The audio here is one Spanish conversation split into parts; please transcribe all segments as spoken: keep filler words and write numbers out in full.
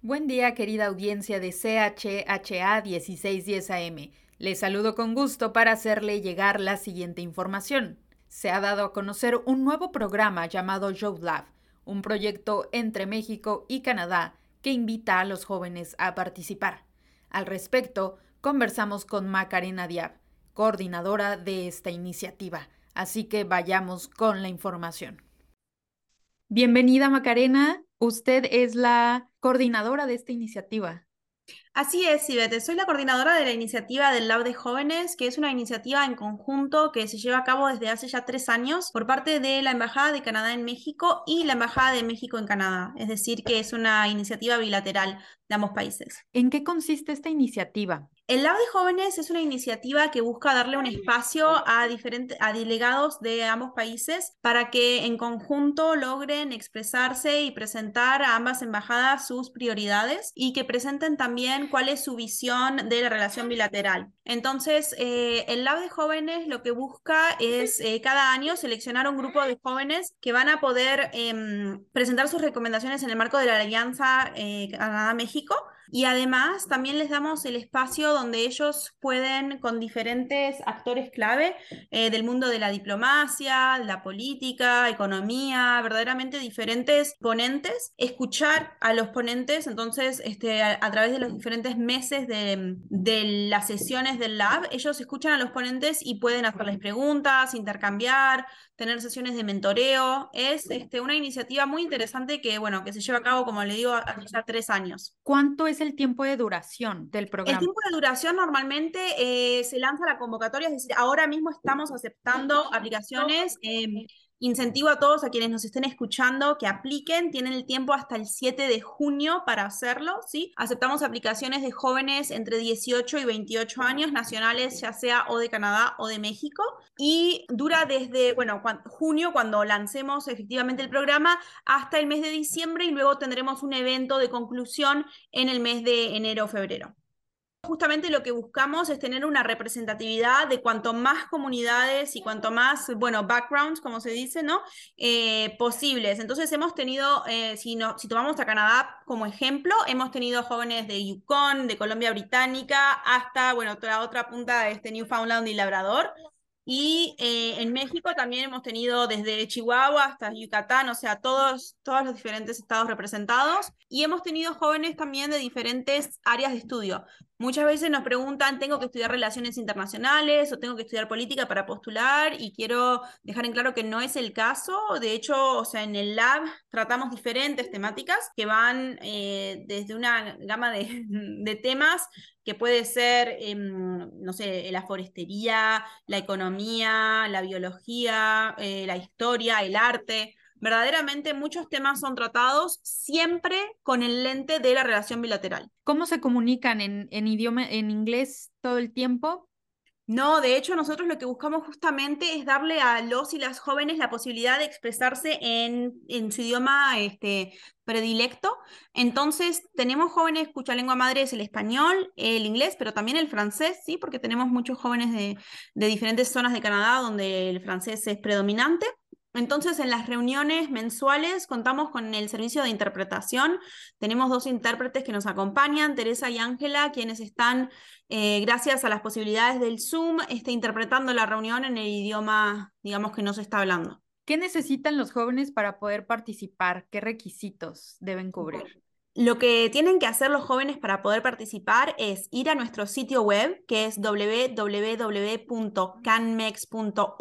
Buen día, querida audiencia de C H H A dieciséis diez A M. Les saludo con gusto para hacerle llegar la siguiente información. Se ha dado a conocer un nuevo programa llamado YOULab, un proyecto entre México y Canadá que invita a los jóvenes a participar. Al respecto, conversamos con Macarena Diab, coordinadora de esta iniciativa. Así que vayamos con la información. Bienvenida, Macarena. Usted es la coordinadora de esta iniciativa. Así es, Sibete. Soy la coordinadora de la iniciativa del Lab de Jóvenes, que es una iniciativa en conjunto que se lleva a cabo desde hace ya tres años por parte de la Embajada de Canadá en México y la Embajada de México en Canadá. Es decir, que es una iniciativa bilateral de ambos países. ¿En qué consiste esta iniciativa? El Lab de Jóvenes es una iniciativa que busca darle un espacio a diferentes, a delegados de ambos países para que en conjunto logren expresarse y presentar a ambas embajadas sus prioridades y que presenten también cuál es su visión de la relación bilateral. Entonces, eh, el Lab de Jóvenes lo que busca es eh, cada año seleccionar un grupo de jóvenes que van a poder eh, presentar sus recomendaciones en el marco de la Alianza eh, Canadá-México. Y además también les damos el espacio donde ellos pueden, con diferentes actores clave eh, del mundo de la diplomacia, la política, economía, verdaderamente diferentes ponentes, escuchar a los ponentes. Entonces, este, a, a través de los diferentes meses de, de las sesiones del lab, ellos escuchan a los ponentes y pueden hacerles preguntas, intercambiar, tener sesiones de mentoreo. Es este, una iniciativa muy interesante que, bueno, que se lleva a cabo, como le digo, hace ya tres años. ¿Cuánto es el tiempo de duración del El programa? tiempo de duración normalmente eh, se lanza la convocatoria, es decir, ahora mismo estamos aceptando aplicaciones. Eh, incentivo a todos a quienes nos estén escuchando que apliquen, tienen el tiempo hasta el siete de junio para hacerlo, ¿sí? Aceptamos aplicaciones de jóvenes entre dieciocho y veintiocho años, nacionales ya sea o de Canadá o de México, y dura desde, bueno, cu junio, cuando lancemos efectivamente el programa, hasta el mes de diciembre, y luego tendremos un evento de conclusión en el mes de enero o febrero. Justamente lo que buscamos es tener una representatividad de cuanto más comunidades y cuanto más, bueno, backgrounds, como se dice, ¿no? Eh, posibles. Entonces hemos tenido, eh, si, no, si tomamos a Canadá como ejemplo, hemos tenido jóvenes de Yukon, de Colombia Británica, hasta, bueno, toda la otra punta, este Newfoundland y Labrador. Y eh, en México también hemos tenido desde Chihuahua hasta Yucatán, o sea, todos, todos los diferentes estados representados. Y hemos tenido jóvenes también de diferentes áreas de estudio. Muchas veces nos preguntan, ¿tengo que estudiar relaciones internacionales o tengo que estudiar política para postular? Y quiero dejar en claro que no es el caso. De hecho, o sea, en el lab tratamos diferentes temáticas que van eh, desde una gama de, de temas que puede ser, eh, no sé, la forestería, la economía, la biología, eh, la historia, el arte. Verdaderamente muchos temas son tratados siempre con el lente de la relación bilateral. ¿Cómo se comunican en, en idioma, en inglés todo el tiempo? No, de hecho nosotros lo que buscamos justamente es darle a los y las jóvenes la posibilidad de expresarse en, en su idioma este, predilecto. Entonces tenemos jóvenes cuya lengua madre es el español, el inglés, pero también el francés, ¿sí? Porque tenemos muchos jóvenes de, de diferentes zonas de Canadá donde el francés es predominante. Entonces, en las reuniones mensuales contamos con el servicio de interpretación. Tenemos dos intérpretes que nos acompañan, Teresa y Ángela, quienes están, eh, gracias a las posibilidades del Zoom, este, interpretando la reunión en el idioma, digamos, que no se está hablando. ¿Qué necesitan los jóvenes para poder participar? ¿Qué requisitos deben cubrir? Lo que tienen que hacer los jóvenes para poder participar es ir a nuestro sitio web, que es w w w punto canmex punto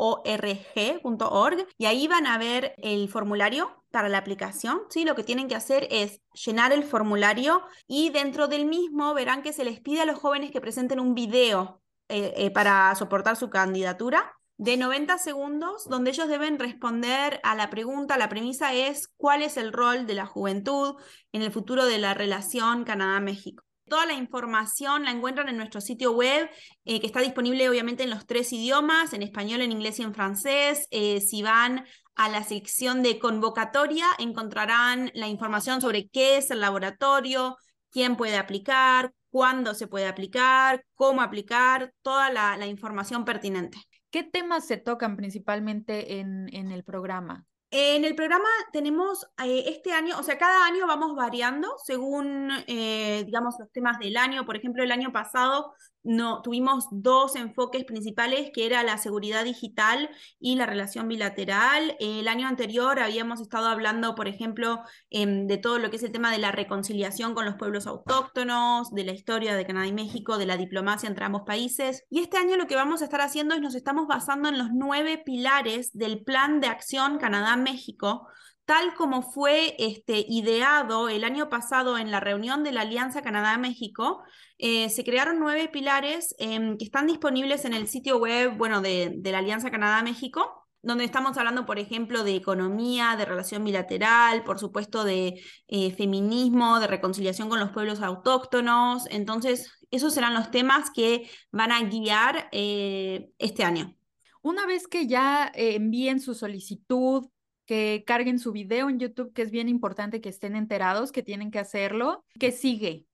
org, y ahí van a ver el formulario para la aplicación, ¿sí? Lo que tienen que hacer es llenar el formulario y dentro del mismo verán que se les pide a los jóvenes que presenten un video eh, eh, para soportar su candidatura de noventa segundos, donde ellos deben responder a la pregunta. La premisa es: ¿cuál es el rol de la juventud en el futuro de la relación Canadá-México? Toda la información la encuentran en nuestro sitio web, eh, que está disponible obviamente en los tres idiomas, en español, en inglés y en francés. Eh, si van a la sección de convocatoria, encontrarán la información sobre qué es el laboratorio, quién puede aplicar, cuándo se puede aplicar, cómo aplicar, toda la, la información pertinente. ¿Qué temas se tocan principalmente en, en el programa? En el programa tenemos eh, este año, o sea, cada año vamos variando según, eh, digamos, los temas del año. Por ejemplo, el año pasado no, tuvimos dos enfoques principales, que era la seguridad digital y la relación bilateral. El año anterior habíamos estado hablando, por ejemplo, em, de todo lo que es el tema de la reconciliación con los pueblos autóctonos, de la historia de Canadá y México, de la diplomacia entre ambos países. Y este año lo que vamos a estar haciendo es nos estamos basando en los nueve pilares del Plan de Acción Canadá-México, tal como fue este, ideado el año pasado en la reunión de la Alianza Canadá-México. Eh, se crearon nueve pilares eh, que están disponibles en el sitio web, bueno, de, de la Alianza Canadá-México, donde estamos hablando, por ejemplo, de economía, de relación bilateral, por supuesto, de eh, feminismo, de reconciliación con los pueblos autóctonos. Entonces, esos serán los temas que van a guiar eh, este año. Una vez que ya eh, envíen su solicitud, que carguen su video en YouTube, que es bien importante que estén enterados que tienen que hacerlo, ¿qué sigue?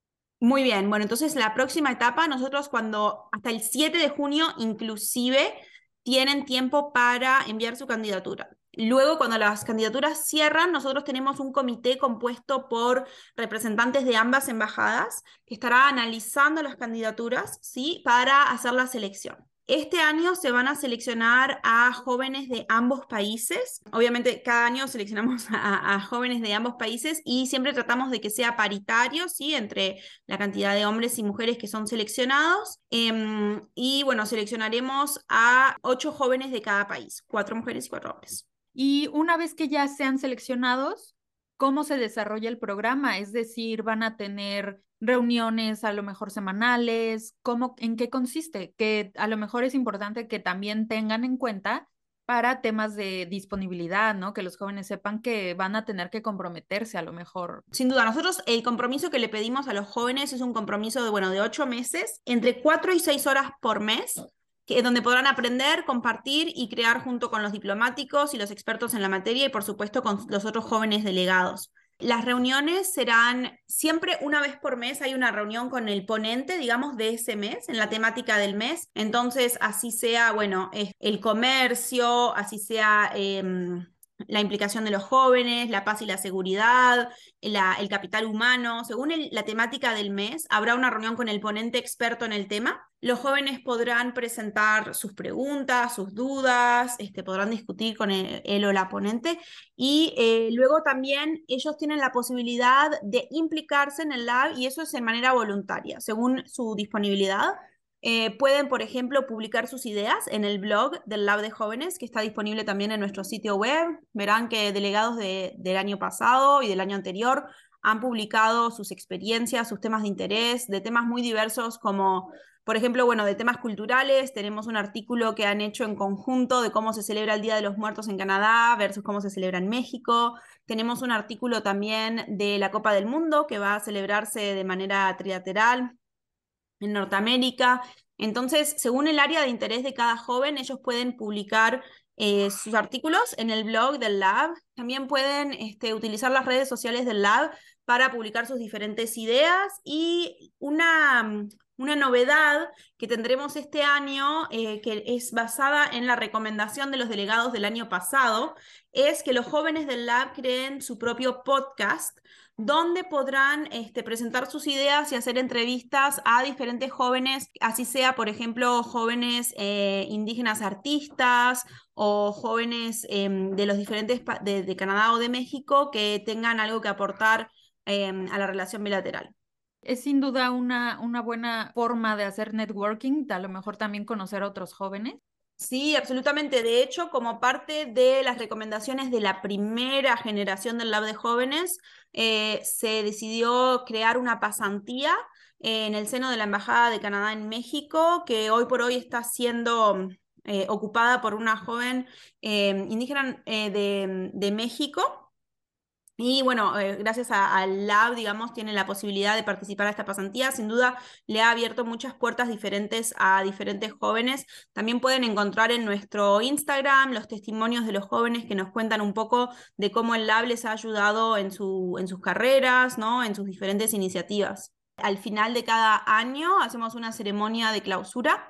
Muy bien, bueno, entonces la próxima etapa, nosotros cuando hasta el siete de junio inclusive tienen tiempo para enviar su candidatura. Luego, cuando las candidaturas cierran, nosotros tenemos un comité compuesto por representantes de ambas embajadas que estará analizando las candidaturas, ¿sí? Para hacer la selección. Este año se van a seleccionar a jóvenes de ambos países. Obviamente, cada año seleccionamos a, a jóvenes de ambos países y siempre tratamos de que sea paritario, ¿sí? Entre la cantidad de hombres y mujeres que son seleccionados. Eh, y bueno, seleccionaremos a ocho jóvenes de cada país, cuatro mujeres y cuatro hombres. Y una vez que ya sean seleccionados, ¿cómo se desarrolla el programa? Es decir, ¿van a tener reuniones a lo mejor semanales? ¿Cómo, en qué consiste? Que a lo mejor es importante que también tengan en cuenta para temas de disponibilidad, ¿no? Que los jóvenes sepan que van a tener que comprometerse a lo mejor. Sin duda, nosotros el compromiso que le pedimos a los jóvenes es un compromiso de, bueno, de ocho meses, entre cuatro y seis horas por mes, que, donde podrán aprender, compartir y crear junto con los diplomáticos y los expertos en la materia y, por supuesto, con los otros jóvenes delegados. Las reuniones serán siempre una vez por mes, hay una reunión con el ponente, digamos, de ese mes, en la temática del mes. Entonces, así sea, bueno, el comercio, así sea eh, la implicación de los jóvenes, la paz y la seguridad, la, el capital humano. Según el, la temática del mes, habrá una reunión con el ponente experto en el tema. Los jóvenes podrán presentar sus preguntas, sus dudas, este, podrán discutir con el, él o la ponente y eh, luego también ellos tienen la posibilidad de implicarse en el lab y eso es de manera voluntaria, según su disponibilidad. Eh, pueden, por ejemplo, publicar sus ideas en el blog del Lab de Jóvenes, que está disponible también en nuestro sitio web. Verán que delegados de, del año pasado y del año anterior han publicado sus experiencias, sus temas de interés, de temas muy diversos como, por ejemplo, bueno, de temas culturales. Tenemos un artículo que han hecho en conjunto de cómo se celebra el Día de los Muertos en Canadá versus cómo se celebra en México. Tenemos un artículo también de la Copa del Mundo que va a celebrarse de manera trilateral en Norteamérica. Entonces, según el área de interés de cada joven, ellos pueden publicar eh, sus artículos en el blog del Lab. También pueden este, utilizar las redes sociales del Lab para publicar sus diferentes ideas. Y una, una novedad que tendremos este año, eh, que es basada en la recomendación de los delegados del año pasado, es que los jóvenes del Lab creen su propio podcast donde podrán este, presentar sus ideas y hacer entrevistas a diferentes jóvenes, así sea, por ejemplo, jóvenes eh, indígenas artistas o jóvenes eh, de los diferentes de, de Canadá o de México que tengan algo que aportar eh, a la relación bilateral. Es sin duda una, una buena forma de hacer networking, a lo mejor también conocer a otros jóvenes. Sí, absolutamente. De hecho, como parte de las recomendaciones de la primera generación del Lab de Jóvenes, eh, se decidió crear una pasantía eh, en el seno de la Embajada de Canadá en México, que hoy por hoy está siendo eh, ocupada por una joven eh, indígena eh, de, de México. Y bueno, eh, gracias al Lab, digamos, tiene la posibilidad de participar a esta pasantía. Sin duda, le ha abierto muchas puertas diferentes a diferentes jóvenes. También pueden encontrar en nuestro Instagram los testimonios de los jóvenes que nos cuentan un poco de cómo el Lab les ha ayudado en, su, en sus carreras, ¿no? En sus diferentes iniciativas. Al final de cada año hacemos una ceremonia de clausura,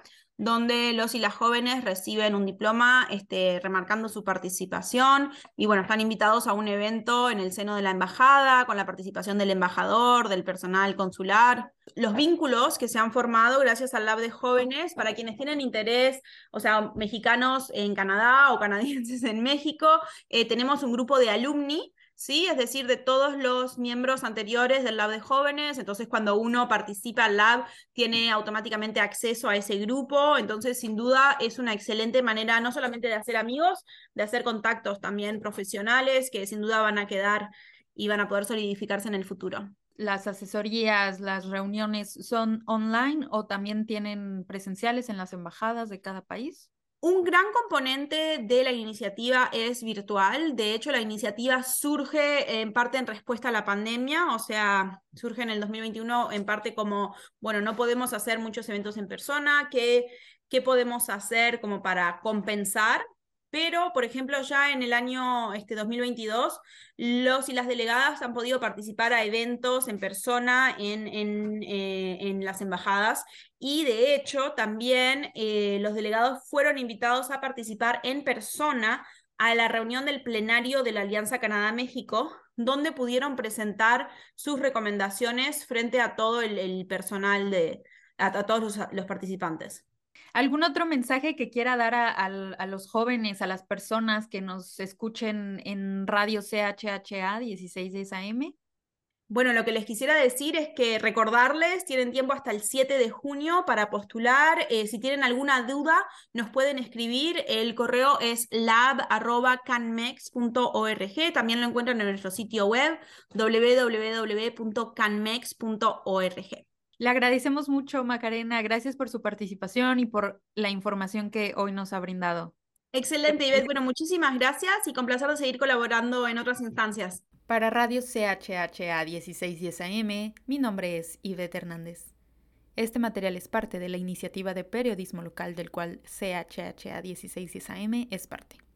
donde los y las jóvenes reciben un diploma este, remarcando su participación y bueno, están invitados a un evento en el seno de la embajada con la participación del embajador, del personal consular. Los vínculos que se han formado gracias al Lab de Jóvenes, para quienes tienen interés, o sea, mexicanos en Canadá o canadienses en México, eh, tenemos un grupo de alumni, ¿sí? Es decir, de todos los miembros anteriores del Lab de Jóvenes. Entonces, cuando uno participa al Lab, tiene automáticamente acceso a ese grupo. Entonces, sin duda, es una excelente manera no solamente de hacer amigos, de hacer contactos también profesionales, que sin duda van a quedar y van a poder solidificarse en el futuro. ¿Las asesorías, las reuniones son online o también tienen presenciales en las embajadas de cada país? Un gran componente de la iniciativa es virtual. De hecho, la iniciativa surge en parte en respuesta a la pandemia, o sea, surge en el dos mil veintiuno en parte como, bueno, no podemos hacer muchos eventos en persona, ¿qué, qué podemos hacer como para compensar? Pero, por ejemplo, ya en el año este, dos mil veintidós, los y las delegadas han podido participar a eventos en persona en, en, eh, en las embajadas y, de hecho, también eh, los delegados fueron invitados a participar en persona a la reunión del plenario de la Alianza Canadá-México, donde pudieron presentar sus recomendaciones frente a todo el, el personal, de, a, a todos los, los participantes. ¿Algún otro mensaje que quiera dar a, a, a los jóvenes, a las personas que nos escuchen en radio C H H A dieciséis diez A M? Bueno, lo que les quisiera decir es que recordarles, tienen tiempo hasta el siete de junio para postular. Eh, si tienen alguna duda, nos pueden escribir. El correo es lab arroba canmex punto org. También lo encuentran en nuestro sitio web w w w punto canmex punto org. Le agradecemos mucho, Macarena. Gracias por su participación y por la información que hoy nos ha brindado. Excelente, Ivette. Bueno, muchísimas gracias y con placer de seguir colaborando en otras instancias. Para Radio C H H A dieciséis diez A M, mi nombre es Ivette Hernández. Este material es parte de la iniciativa de periodismo local del cual C H H A dieciséis diez A M es parte.